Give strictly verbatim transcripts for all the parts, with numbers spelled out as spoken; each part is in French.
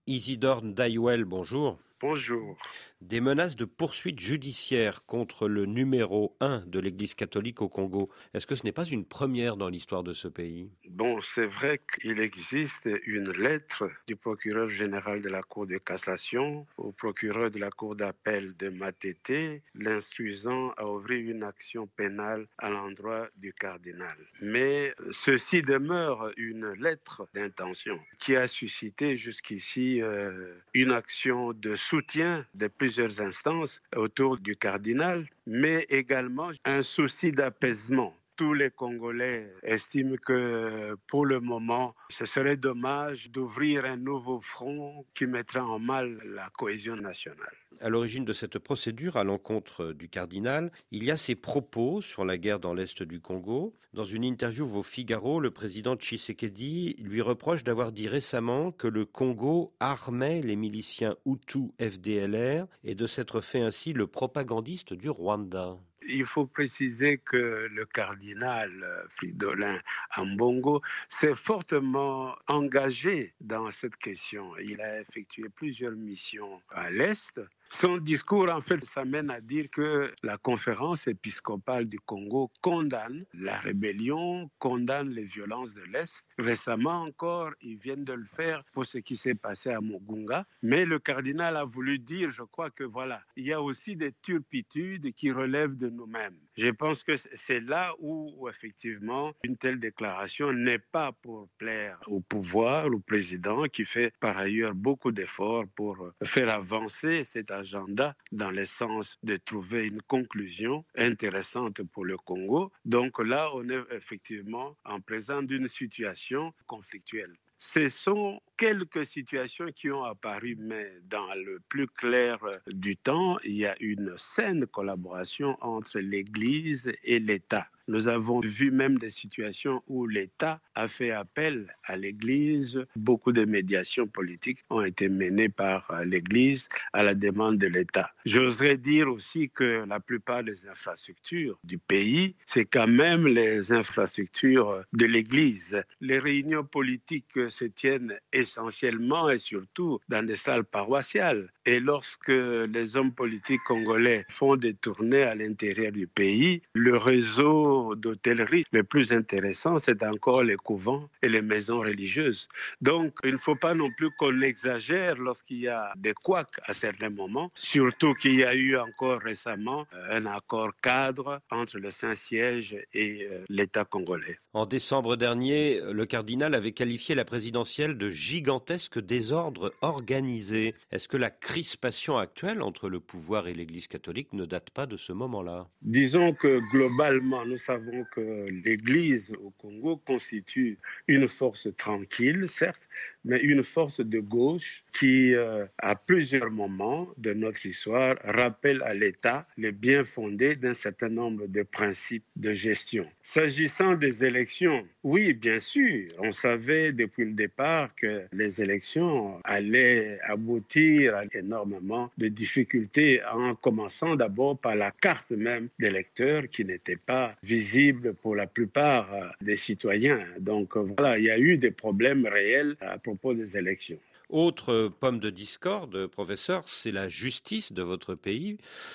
Isidore Ndayouel, bonjour. Bonjour. Des menaces de poursuites judiciaires contre le numéro un de l'Église catholique au Congo. Est-ce que ce n'est pas une première dans l'histoire de ce pays? Bon, c'est vrai qu'il existe une lettre du procureur général de la Cour de cassation au procureur de la Cour d'appel de Matete, l'instruisant à ouvrir une action pénale à l'endroit du cardinal. Mais ceci demeure une lettre d'intention qui a suscité jusqu'ici euh, une action de soutien de plusieurs instances autour du cardinal, mais également un souci d'apaisement. Tous les Congolais estiment que pour le moment, ce serait dommage d'ouvrir un nouveau front qui mettrait en mal la cohésion nationale. À l'origine de cette procédure à l'encontre du cardinal, il y a ses propos sur la guerre dans l'est du Congo. Dans une interview au Figaro, le président Tshisekedi lui reproche d'avoir dit récemment que le Congo armait les miliciens Hutus F D L R et de s'être fait ainsi le propagandiste du Rwanda. Il faut préciser que le cardinal Fridolin Ambongo s'est fortement engagé dans cette question. Il a effectué plusieurs missions à l'Est. Son discours, en fait, s'amène à dire que la conférence épiscopale du Congo condamne la rébellion, condamne les violences de l'Est. Récemment encore, ils viennent de le faire pour ce qui s'est passé à Mugunga. Mais le cardinal a voulu dire, je crois que voilà, il y a aussi des turpitudes qui relèvent de nous-mêmes. Je pense que c'est là où, où effectivement, une telle déclaration n'est pas pour plaire au pouvoir, au président, qui fait par ailleurs beaucoup d'efforts pour faire avancer cet agenda dans le sens de trouver une conclusion intéressante pour le Congo. Donc là, on est effectivement en présence d'une situation conflictuelle. Ce sont quelques situations qui ont apparu, mais dans le plus clair du temps, il y a une saine collaboration entre l'Église et l'État. Nous avons vu même des situations où l'État a fait appel à l'Église. Beaucoup de médiations politiques ont été menées par l'Église à la demande de l'État. J'oserais dire aussi que la plupart des infrastructures du pays, c'est quand même les infrastructures de l'Église. Les réunions politiques se tiennent essentiellement et surtout dans des salles paroissiales. Et lorsque les hommes politiques congolais font des tournées à l'intérieur du pays, le réseau d'hôtellerie le plus intéressant, c'est encore les couvents et les maisons religieuses. Donc, il ne faut pas non plus qu'on exagère lorsqu'il y a des couacs à certains moments, surtout qu'il y a eu encore récemment un accord cadre entre le Saint-Siège et l'État congolais. En décembre dernier, le cardinal avait qualifié la présidentielle de gigantesque désordre organisé. Est-ce que la crispation actuelle entre le pouvoir et l'Église catholique ne date pas de ce moment-là? Disons que globalement, nous savons que l'Église au Congo constitue une force tranquille, certes, mais une force de gauche qui, euh, à plusieurs moments de notre histoire, rappelle à l'État les bien fondés d'un certain nombre de principes de gestion. S'agissant des élections, oui, bien sûr, on savait depuis le départ que les élections allaient aboutir à énormément de difficultés, en commençant d'abord par la carte même d'électeurs qui n'était pas visible pour la plupart des citoyens. Donc voilà, il y a eu des problèmes réels à propos des élections. Autre pomme de discorde, professeur, c'est la justice de votre pays.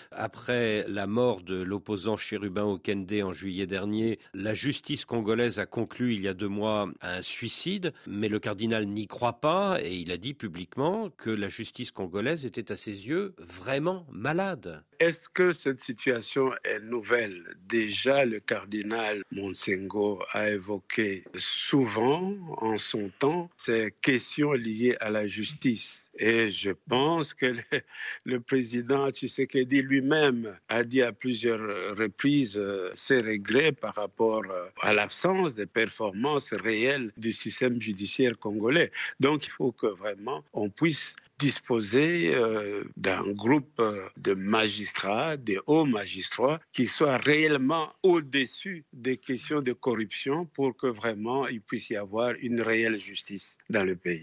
Après la mort de l'opposant Chérubin Okende en juillet dernier, la justice congolaise a conclu il y a deux mois à un suicide, mais le cardinal n'y croit pas et il a dit publiquement que la justice congolaise était à ses yeux vraiment malade. Est-ce que cette situation est nouvelle? Déjà, le cardinal Monsengo a évoqué souvent en son temps ces questions liées à la justice. Et je pense que le, le président Tshisekedi lui-même a dit à plusieurs reprises euh, ses regrets par rapport euh, à l'absence de performances réelles du système judiciaire congolais. Donc il faut que vraiment on puisse disposer euh, d'un groupe euh, de magistrats, de hauts magistrats, qui soient réellement au-dessus des questions de corruption pour que vraiment il puisse y avoir une réelle justice dans le pays.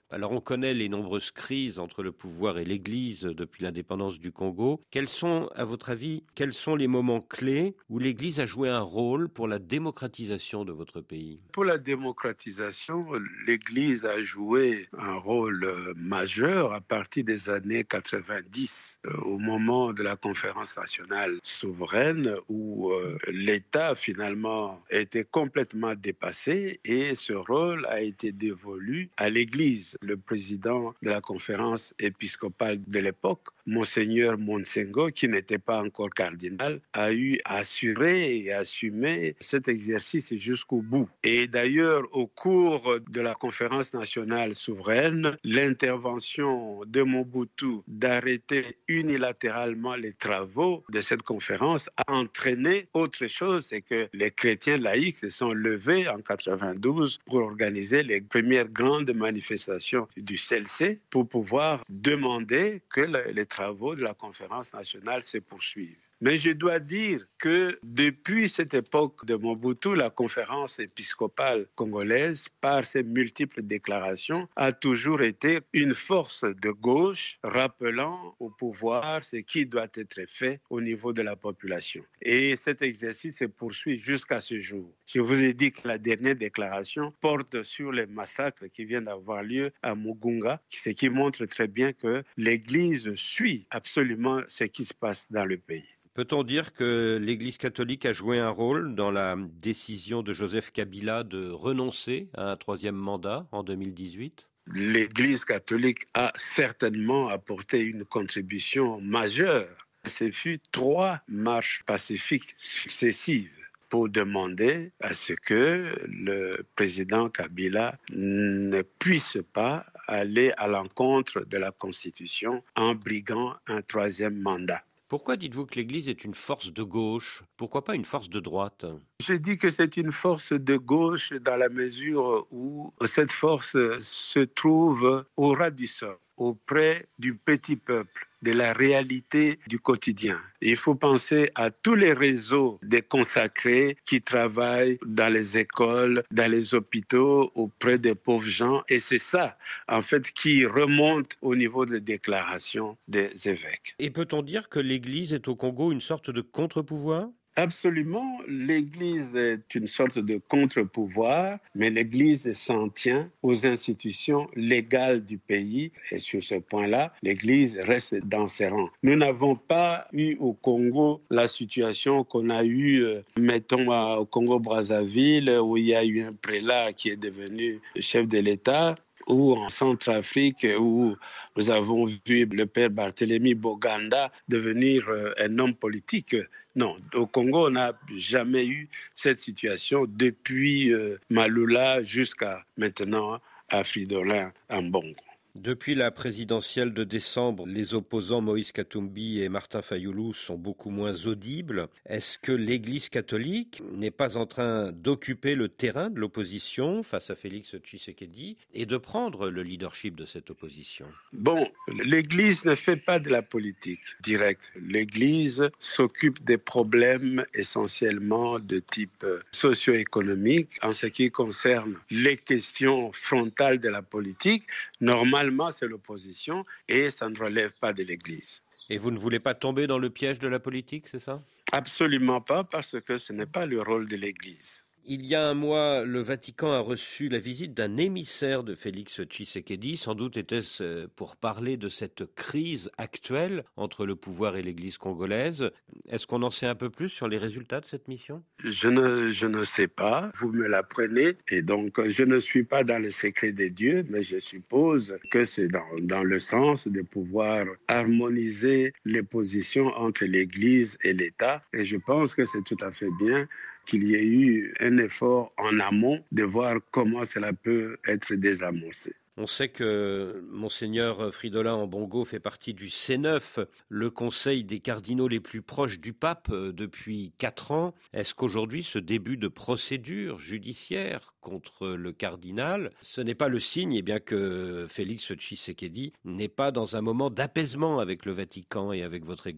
Alors on connaît les nombreuses crises entre le pouvoir et l'Église depuis l'indépendance du Congo. Quels sont, à votre avis, quels sont les moments clés où l'Église a joué un rôle pour la démocratisation de votre pays? Pour la démocratisation, l'Église a joué un rôle majeur à partir des années quatre-vingt-dix, au moment de la conférence nationale souveraine où euh, l'État finalement était complètement dépassé et ce rôle a été dévolu à l'Église. Le président de la conférence épiscopale de l'époque, Monseigneur Monsengo, qui n'était pas encore cardinal, a eu à assurer et assumer cet exercice jusqu'au bout. Et d'ailleurs, au cours de la conférence nationale souveraine, l'intervention de Mobutu d'arrêter unilatéralement les travaux de cette conférence a entraîné autre chose, c'est que les chrétiens laïcs se sont levés en quatre-vingt-douze pour organiser les premières grandes manifestations du C L C pour pouvoir demander que les travaux de la conférence nationale se poursuivent. Mais je dois dire que depuis cette époque de Mobutu, la conférence épiscopale congolaise, par ses multiples déclarations, a toujours été une force de gauche rappelant au pouvoir ce qui doit être fait au niveau de la population. Et cet exercice se poursuit jusqu'à ce jour. Je vous ai dit que la dernière déclaration porte sur les massacres qui viennent d'avoir lieu à Mugunga, ce qui montre très bien que l'Église suit absolument ce qui se passe dans le pays. Peut-on dire que l'Église catholique a joué un rôle dans la décision de Joseph Kabila de renoncer à un troisième mandat en deux mille dix-huit ? L'Église catholique a certainement apporté une contribution majeure. Ce fut trois marches pacifiques successives pour demander à ce que le président Kabila ne puisse pas aller à l'encontre de la Constitution en briguant un troisième mandat. Pourquoi dites-vous que l'Église est une force de gauche? Pourquoi pas une force de droite? Je dis que c'est une force de gauche dans la mesure où cette force se trouve au ras du sol, auprès du petit peuple, de la réalité du quotidien. Il faut penser à tous les réseaux des consacrés qui travaillent dans les écoles, dans les hôpitaux, auprès des pauvres gens. Et c'est ça, en fait, qui remonte au niveau des déclarations des évêques. Et peut-on dire que l'Église est au Congo une sorte de contre-pouvoir ? Absolument, l'Église est une sorte de contre-pouvoir, mais l'Église s'en tient aux institutions légales du pays. Et sur ce point-là, l'Église reste dans ses rangs. Nous n'avons pas eu au Congo la situation qu'on a eue, euh, mettons, au Congo-Brazzaville, où il y a eu un prélat qui est devenu chef de l'État, ou en Centrafrique, où nous avons vu le père Barthélemy Boganda devenir euh, un homme politique. Non, au Congo, on n'a jamais eu cette situation depuis euh, Malula jusqu'à maintenant à Fridolin Ambongo. Depuis la présidentielle de décembre, les opposants Moïse Katumbi et Martin Fayulu sont beaucoup moins audibles. Est-ce que l'Église catholique n'est pas en train d'occuper le terrain de l'opposition face à Félix Tshisekedi et de prendre le leadership de cette opposition? Bon, l'Église ne fait pas de la politique directe. L'Église s'occupe des problèmes essentiellement de type socio-économique. En ce qui concerne les questions frontales de la politique, normalement, c'est l'opposition et ça ne relève pas de l'Église. Et vous ne voulez pas tomber dans le piège de la politique, c'est ça? Absolument pas, parce que ce n'est pas le rôle de l'Église. Il y a un mois, le Vatican a reçu la visite d'un émissaire de Félix Tshisekedi. Sans doute était-ce pour parler de cette crise actuelle entre le pouvoir et l'Église congolaise. Est-ce qu'on en sait un peu plus sur les résultats de cette mission? Je ne, je ne sais pas, vous me l'apprenez, et donc je ne suis pas dans le secret des dieux, mais je suppose que c'est dans, dans le sens de pouvoir harmoniser les positions entre l'Église et l'État, et je pense que c'est tout à fait bien qu'il y ait eu un effort en amont de voir comment cela peut être désamorcé. On sait que Monseigneur Fridolin Ambongo fait partie du C neuf, le conseil des cardinaux les plus proches du pape depuis quatre ans. Est-ce qu'aujourd'hui, ce début de procédure judiciaire contre le cardinal, ce n'est pas le signe eh bien, que Félix Tshisekedi n'est pas dans un moment d'apaisement avec le Vatican et avec votre Église?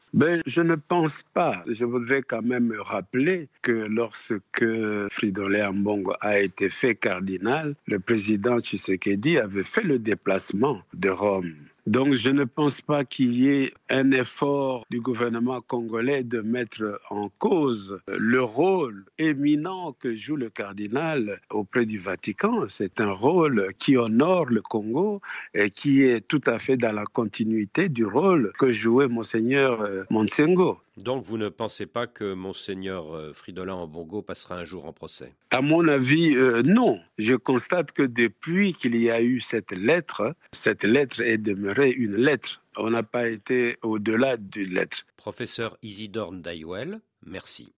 Ben, je ne pense pas. Je voudrais quand même rappeler que lorsque Fridolin Ambongo a été fait cardinal, le président Tshisekedi avait fait le déplacement de Rome. Donc je ne pense pas qu'il y ait un effort du gouvernement congolais de mettre en cause le rôle éminent que joue le cardinal auprès du Vatican. C'est un rôle qui honore le Congo et qui est tout à fait dans la continuité du rôle que jouait Monseigneur Monsengo. Donc vous ne pensez pas que Monseigneur Fridolin Ambongo passera un jour en procès? À mon avis, euh, non. Je constate que depuis qu'il y a eu cette lettre, cette lettre est demeurée une lettre. On n'a pas été au-delà d'une lettre. Professeur Isidore Ndaïwel, merci.